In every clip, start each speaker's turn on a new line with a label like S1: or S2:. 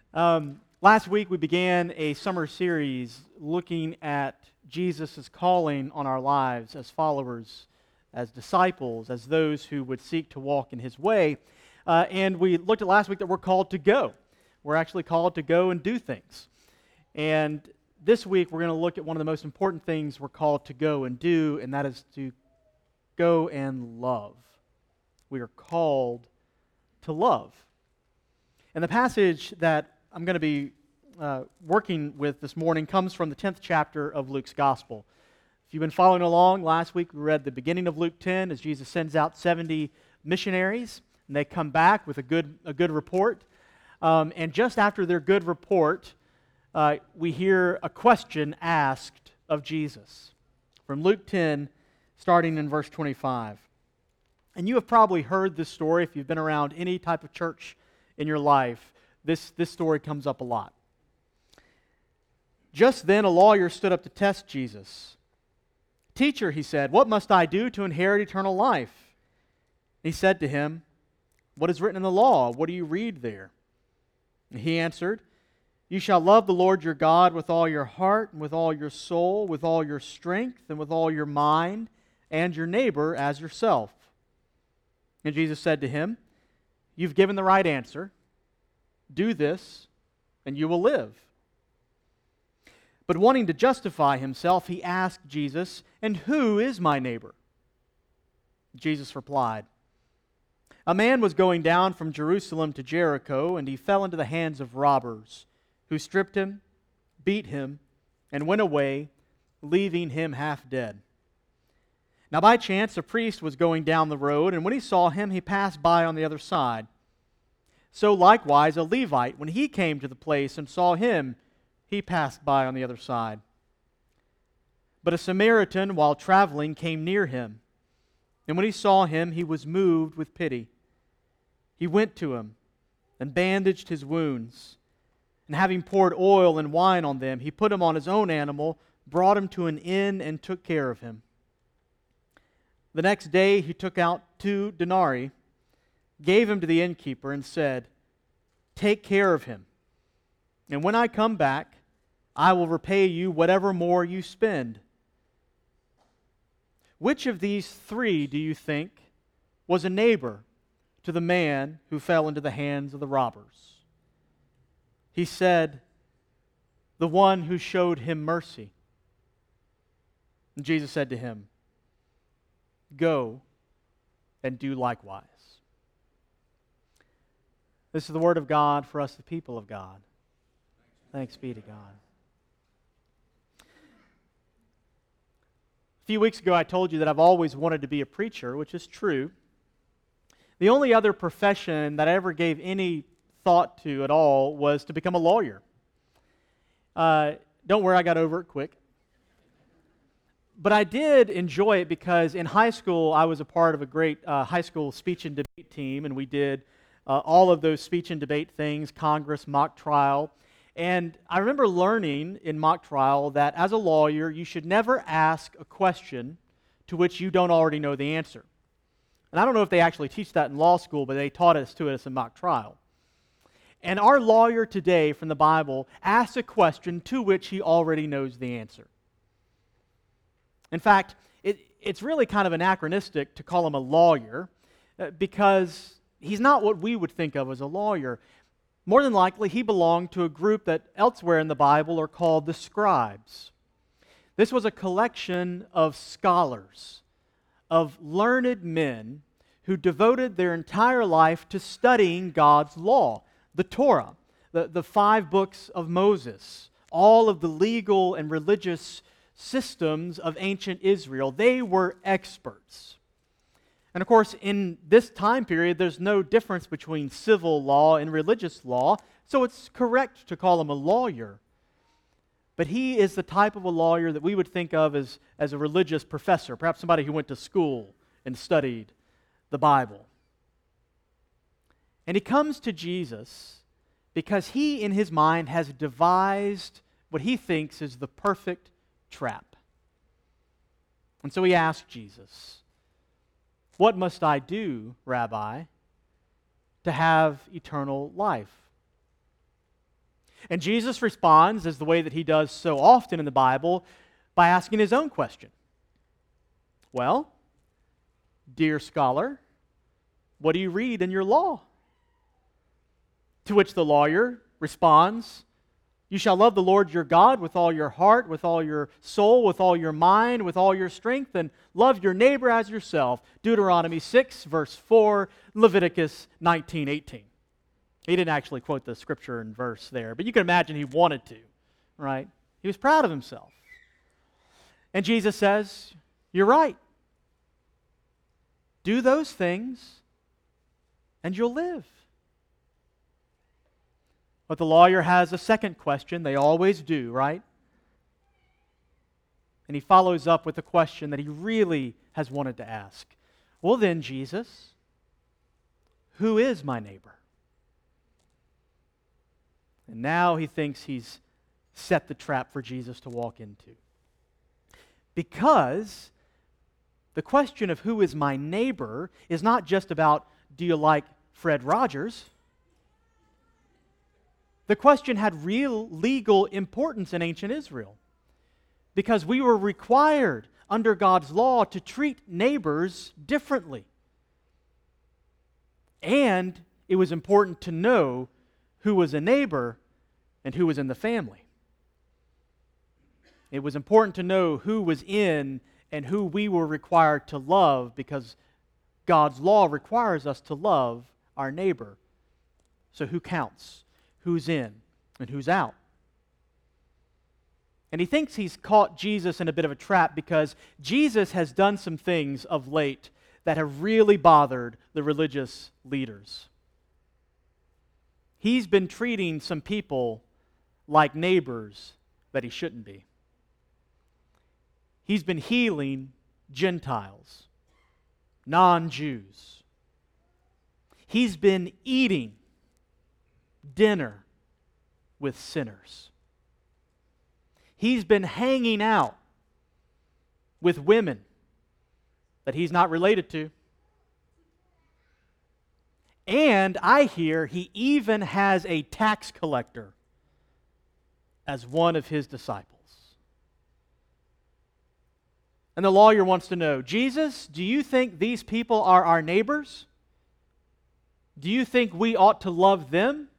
S1: Last week we began a summer series looking at Jesus' calling on our lives as followers, as disciples, as those who would seek to walk in His way. And we looked at last week that we're called to go. We're actually called to go and do things. And this week we're going to look at one of the most important things we're called to go and do, and that is to go and love. We are called to love. And the passage that I'm going to be working with this morning comes from the 10th chapter of Luke's Gospel. If you've been following along, last week we read the beginning of Luke 10 as Jesus sends out 70 missionaries, and they come back with a good report. And just after their good report, we hear a question asked of Jesus from Luke 10, starting in verse 25. And you have probably heard this story if you've been around any type of church in your life. This story comes up a lot. Just then a lawyer stood up to test Jesus. "Teacher," he said, "what must I do to inherit eternal life?" He said to him, "What is written in the law? What do you read there?" And he answered, "You shall love the Lord your God with all your heart, and with all your soul, with all your strength, and with all your mind, and your neighbor as yourself." And Jesus said to him, "You've given the right answer. Do this, and you will live." But wanting to justify himself, he asked Jesus, "And who is my neighbor?" Jesus replied, "A man was going down from Jerusalem to Jericho, and he fell into the hands of robbers, who stripped him, beat him, and went away, leaving him half dead. Now by chance a priest was going down the road, and when he saw him, he passed by on the other side. So likewise a Levite, when he came to the place and saw him, he passed by on the other side. But a Samaritan, while traveling, came near him, and when he saw him, he was moved with pity. He went to him and bandaged his wounds, and having poured oil and wine on them, he put him on his own animal, brought him to an inn, and took care of him. The next day he took out 2 denarii, gave him to the innkeeper, and said, 'Take care of him, and when I come back, I will repay you whatever more you spend.' Which of these 3 do you think was a neighbor to the man who fell into the hands of the robbers?" He said, "The one who showed him mercy." And Jesus said to him, "Go and do likewise." This is the word of God for us, the people of God. Thanks be to God. A few weeks ago I told you that I've always wanted to be a preacher, which is true. The only other profession that I ever gave any thought to at all was to become a lawyer. Don't worry, I got over it quick. But I did enjoy it because in high school I was a part of a great high school speech and debate team, and we did all of those speech and debate things, Congress, mock trial. And I remember learning in mock trial that as a lawyer, you should never ask a question to which you don't already know the answer. And I don't know if they actually teach that in law school, but they taught us in mock trial. And our lawyer today from the Bible asks a question to which he already knows the answer. In fact, it's really kind of anachronistic to call him a lawyer because he's not what we would think of as a lawyer. More than likely, he belonged to a group that elsewhere in the Bible are called the scribes. This was a collection of scholars, of learned men who devoted their entire life to studying God's law, the Torah, the 5 books of Moses, all of the legal and religious systems of ancient Israel. They were experts. And of course, in this time period, there's no difference between civil law and religious law, so it's correct to call him a lawyer. But he is the type of a lawyer that we would think of as a religious professor, perhaps somebody who went to school and studied the Bible. And he comes to Jesus because he, in his mind, has devised what he thinks is the perfect trap. And so he asked Jesus, "What must I do, Rabbi, to have eternal life?" And Jesus responds, as the way that he does so often in the Bible, by asking his own question. Well, dear scholar, what do you read in your law? To which the lawyer responds, you shall love the Lord your God with all your heart, with all your soul, with all your mind, with all your strength, and love your neighbor as yourself. Deuteronomy 6, verse 4, Leviticus 19:18. He didn't actually quote the scripture and verse there, but you can imagine he wanted to, right? He was proud of himself. And Jesus says, you're right. Do those things, and you'll live. But the lawyer has a second question. They always do, right? And he follows up with a question that he really has wanted to ask. Well then, Jesus, who is my neighbor? And now he thinks he's set the trap for Jesus to walk into. Because the question of who is my neighbor is not just about, do you like Fred Rogers? The question had real legal importance in ancient Israel because we were required under God's law to treat neighbors differently. And it was important to know who was a neighbor and who was in the family. It was important to know who was in and who we were required to love because God's law requires us to love our neighbor. So who counts? Who's in and who's out? And he thinks he's caught Jesus in a bit of a trap because Jesus has done some things of late that have really bothered the religious leaders. He's been treating some people like neighbors that he shouldn't be. He's been healing Gentiles, non-Jews. He's been eating dinner with sinners. He's been hanging out with women that he's not related to. And I hear he even has a tax collector as one of his disciples. And the lawyer wants to know, Jesus, do you think these people are our neighbors? Do you think we ought to love them?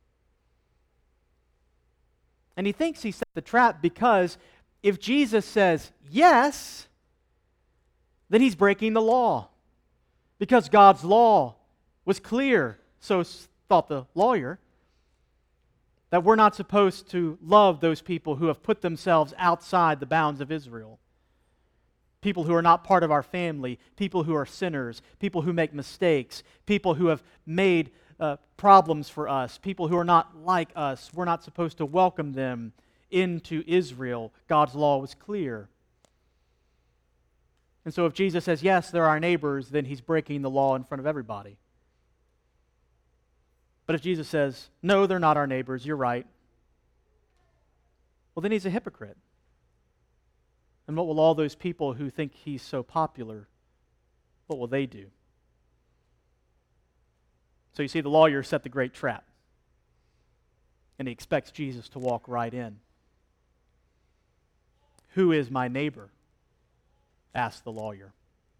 S1: And he thinks he set the trap because if Jesus says yes, then he's breaking the law. Because God's law was clear, so thought the lawyer, that we're not supposed to love those people who have put themselves outside the bounds of Israel. People who are not part of our family, people who are sinners, people who make mistakes, people who have made problems for us, people who are not like us. We're not supposed to welcome them into Israel. God's law was clear. And so if Jesus says, yes, they're our neighbors, then he's breaking the law in front of everybody. But if Jesus says, no, they're not our neighbors, you're right, well, then he's a hypocrite. And what will all those people who think he's so popular, what will they do? So you see, the lawyer set the great trap. And he expects Jesus to walk right in. Who is my neighbor? Asked the lawyer.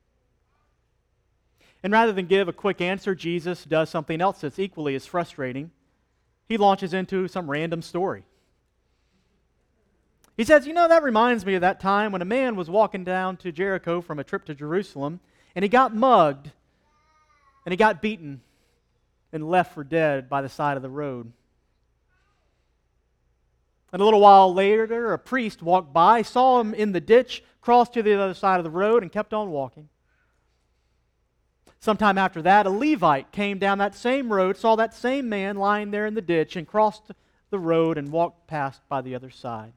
S1: And rather than give a quick answer, Jesus does something else that's equally as frustrating. He launches into some random story. He says, that reminds me of that time when a man was walking down to Jericho from a trip to Jerusalem, and he got mugged, and he got beaten, and left for dead by the side of the road. And a little while later, a priest walked by, saw him in the ditch, crossed to the other side of the road, and kept on walking. Sometime after that, a Levite came down that same road, saw that same man lying there in the ditch, and crossed the road and walked past by the other side.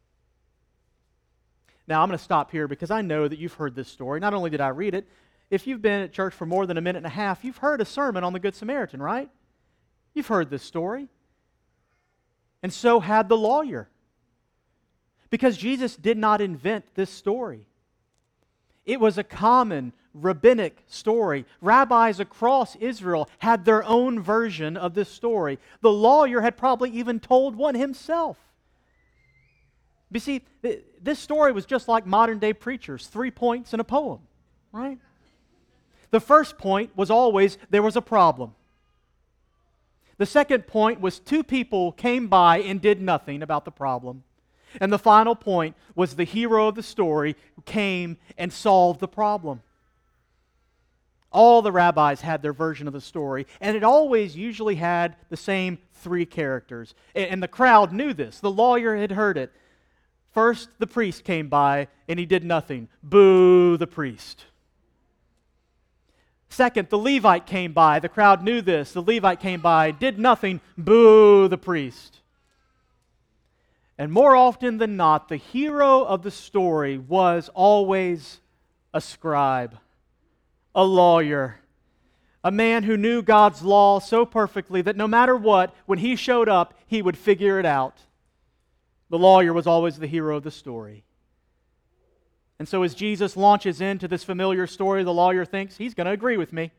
S1: Now, I'm going to stop here because I know that you've heard this story. Not only did I read it, if you've been at church for more than a minute and a half, you've heard a sermon on the Good Samaritan, right? You've heard this story. And so had the lawyer. Because Jesus did not invent this story. It was a common, rabbinic story. Rabbis across Israel had their own version of this story. The lawyer had probably even told one himself. You see, this story was just like modern-day preachers, 3 points in a poem, right? The first point was always there was a problem. The second point was two people came by and did nothing about the problem. And the final point was the hero of the story who came and solved the problem. All the rabbis had their version of the story, and it always usually had the same three characters. And the crowd knew this. The lawyer had heard it. First, the priest came by, and he did nothing. Boo the priest. Second, the Levite came by. The crowd knew this. The Levite came by, did nothing. Boo the priest. And more often than not, the hero of the story was always a scribe, a lawyer, a man who knew God's law so perfectly that no matter what, when he showed up, he would figure it out. The lawyer was always the hero of the story. And so as Jesus launches into this familiar story, the lawyer thinks he's going to agree with me.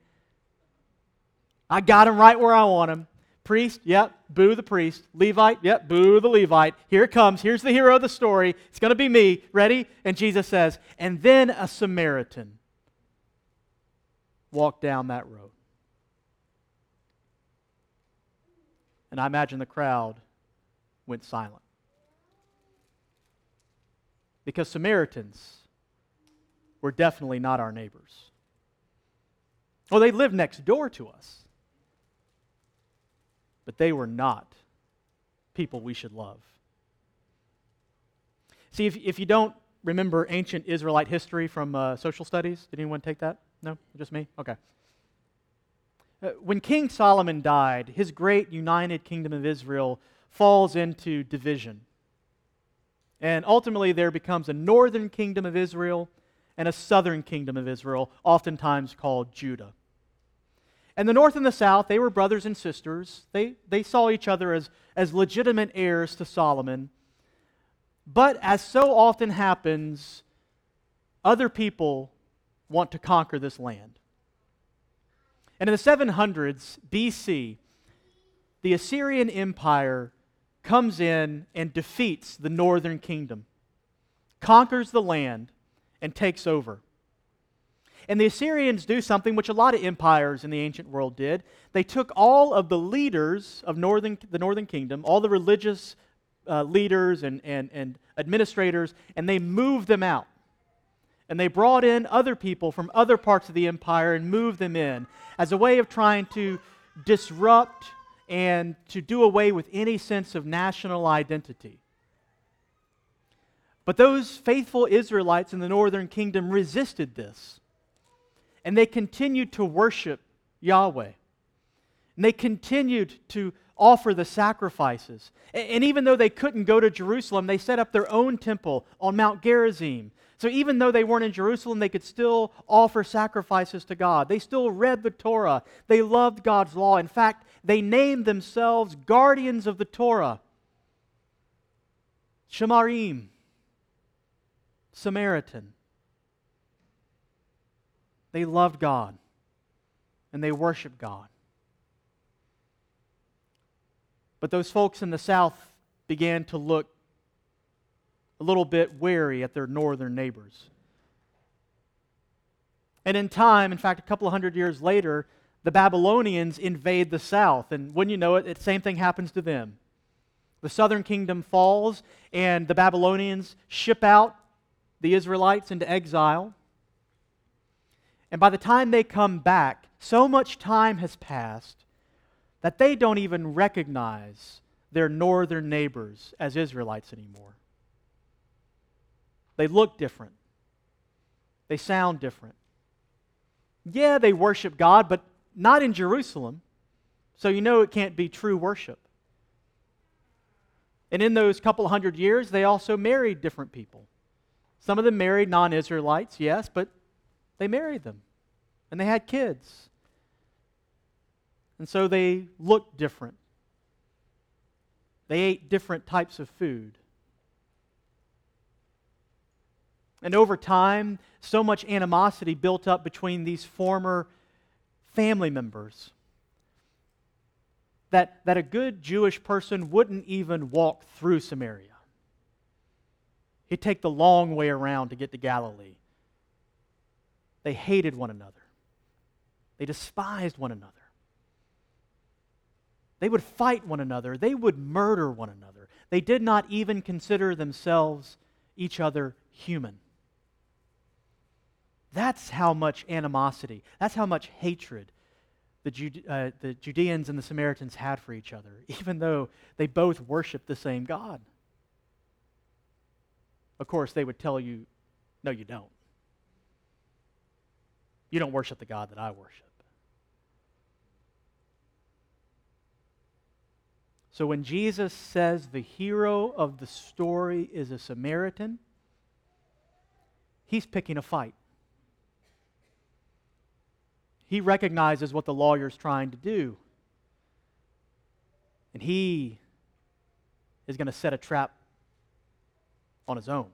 S1: I got him right where I want him. Priest, yep, boo the priest. Levite, yep, boo the Levite. Here it comes. Here's the hero of the story. It's going to be me. Ready? And Jesus says, and then a Samaritan walked down that road. And I imagine the crowd went silent. Because Samaritans were definitely not our neighbors. Well, they lived next door to us. But they were not people we should love. See, if you don't remember ancient Israelite history from social studies, did anyone take that? No? Just me? Okay. When King Solomon died, his great united kingdom of Israel falls into division. And ultimately there becomes a northern kingdom of Israel and a southern kingdom of Israel, oftentimes called Judah. And the north and the south, they were brothers and sisters. They saw each other as legitimate heirs to Solomon. But as so often happens, other people want to conquer this land. And in the 700s BC, the Assyrian Empire comes in and defeats the northern kingdom, conquers the land, and takes over. And the Assyrians do something which a lot of empires in the ancient world did. They took all of the leaders of the northern kingdom, all the religious leaders and administrators, and they moved them out. And they brought in other people from other parts of the empire and moved them in as a way of trying to disrupt and to do away with any sense of national identity. But those faithful Israelites in the northern kingdom resisted this. And they continued to worship Yahweh. And they continued to offer the sacrifices. And even though they couldn't go to Jerusalem, they set up their own temple on Mount Gerizim. So even though they weren't in Jerusalem, they could still offer sacrifices to God. They still read the Torah. They loved God's law. In fact, they named themselves guardians of the Torah. Shemarim, Samaritan. They loved God, and they worshiped God. But those folks in the south began to look a little bit wary at their northern neighbors. And in time, in fact, a couple of hundred years later, the Babylonians invade the south. And when you know it, the same thing happens to them. The southern kingdom falls, and the Babylonians ship out the Israelites into exile. And by the time they come back, so much time has passed that they don't even recognize their northern neighbors as Israelites anymore. They look different. They sound different. Yeah, they worship God, but not in Jerusalem. So you know it can't be true worship. And in those couple hundred years, they also married different people. Some of them married non-Israelites, yes, but they married them. And they had kids. And so they looked different. They ate different types of food. And over time, so much animosity built up between these former family members that a good Jewish person wouldn't even walk through Samaria. He'd take the long way around to get to Galilee. They hated one another. They despised one another. They would fight one another. They would murder one another. They did not even consider themselves, each other, human. That's how much animosity, that's how much hatred the Judeans and the Samaritans had for each other, even though they both worshiped the same God. Of course, they would tell you, no, you don't. You don't worship the God that I worship. So when Jesus says the hero of the story is a Samaritan, he's picking a fight. He recognizes what the lawyer's trying to do. And he is going to set a trap on his own.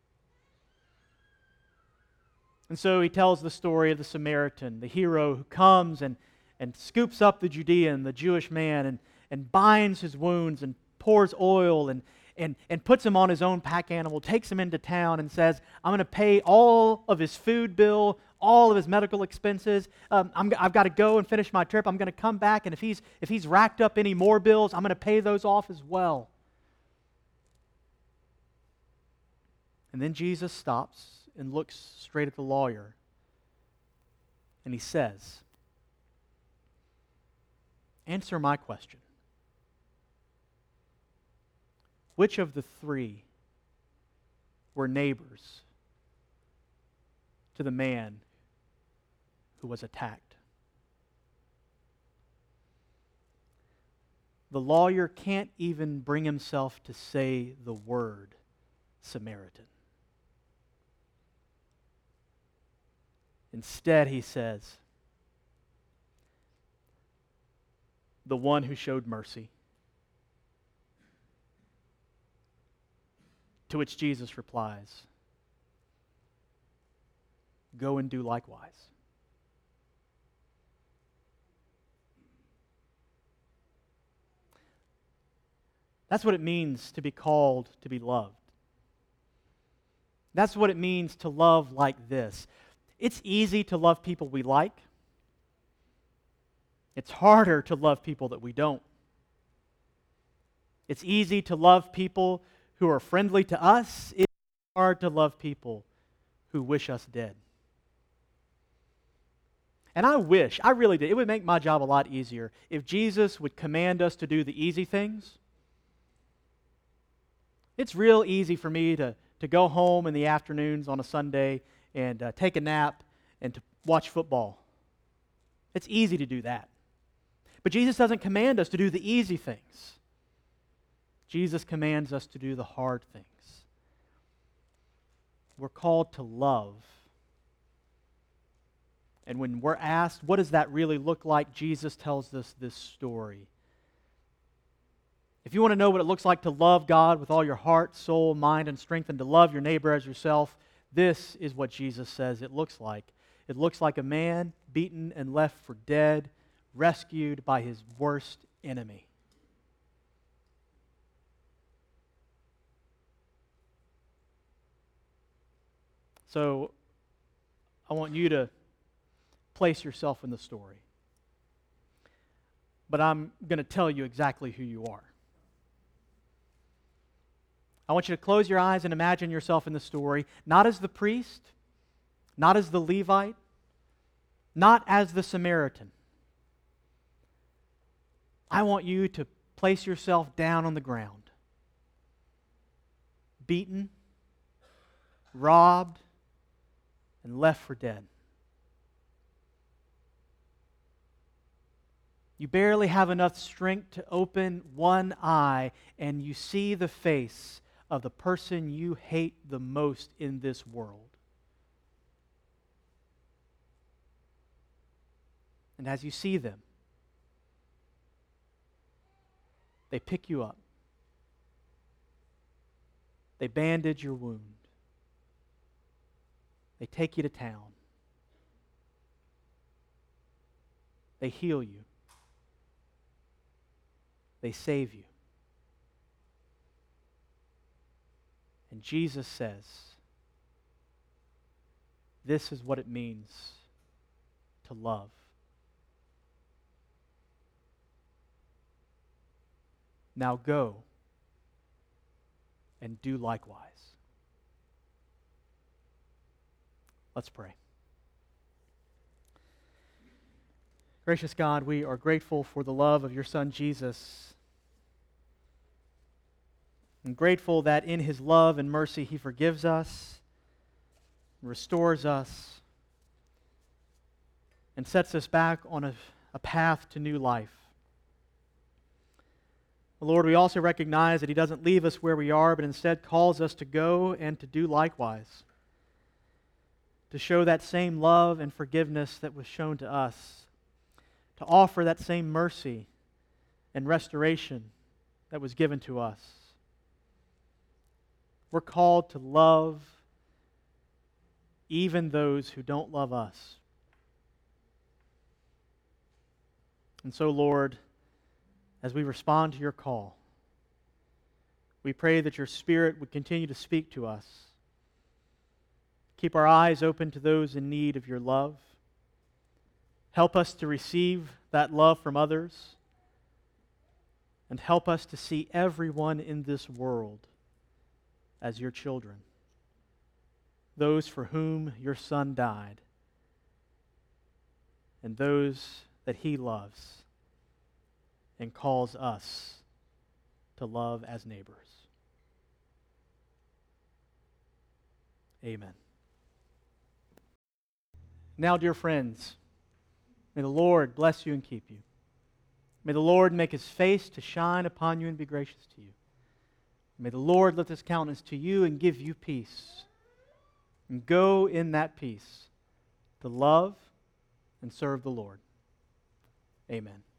S1: And so he tells the story of the Samaritan, the hero who comes and scoops up the Judean, the Jewish man, and binds his wounds and pours oil and puts him on his own pack animal, takes him into town and says, I'm going to pay all of his food bill, all of his medical expenses. I've got to go and finish my trip. I'm going to come back, and if he's racked up any more bills, I'm going to pay those off as well. And then Jesus stops and looks straight at the lawyer, and he says, answer my question. Which of the three were neighbors to the man who was attacked? The lawyer can't even bring himself to say the word Samaritan. Instead, he says, the one who showed mercy. To which Jesus replies, go and do likewise. That's what it means to be called to be loved. That's what it means to love like this. It's easy to love people we like. It's harder to love people that we don't. It's easy to love people who are friendly to us. It's hard to love people who wish us dead. And I really did. It would make my job a lot easier if Jesus would command us to do the easy things. It's real easy for me to go home in the afternoons on a Sunday and take a nap and to watch football. It's easy to do that. But Jesus doesn't command us to do the easy things. Jesus commands us to do the hard things. We're called to love. And when we're asked, what does that really look like? Jesus tells us this story. If you want to know what it looks like to love God with all your heart, soul, mind, and strength, and to love your neighbor as yourself, this is what Jesus says it looks like. It looks like a man beaten and left for dead, rescued by his worst enemy. So, I want you to place yourself in the story. But I'm going to tell you exactly who you are. I want you to close your eyes and imagine yourself in the story, not as the priest, not as the Levite, not as the Samaritan. I want you to place yourself down on the ground, beaten, robbed, and left for dead. You barely have enough strength to open one eye, and you see the face of the person you hate the most in this world. And as you see them, they pick you up. They bandage your wound. They take you to town. They heal you. They save you. And Jesus says, this is what it means to love. Now go and do likewise. Let's pray. Gracious God, we are grateful for the love of your Son Jesus. And grateful that in his love and mercy he forgives us, restores us, and sets us back on a path to new life. Lord, we also recognize that he doesn't leave us where we are, but instead calls us to go and to do likewise, to show that same love and forgiveness that was shown to us, to offer that same mercy and restoration that was given to us. We're called to love even those who don't love us. And so, Lord, as we respond to your call, we pray that your Spirit would continue to speak to us. Keep our eyes open to those in need of your love. Help us to receive that love from others. And help us to see everyone in this world as your children, those for whom your Son died, and those that he loves and calls us to love as neighbors. Amen. Now, dear friends, may the Lord bless you and keep you. May the Lord make his face to shine upon you and be gracious to you. May the Lord lift his countenance to you and give you peace. And go in that peace to love and serve the Lord. Amen.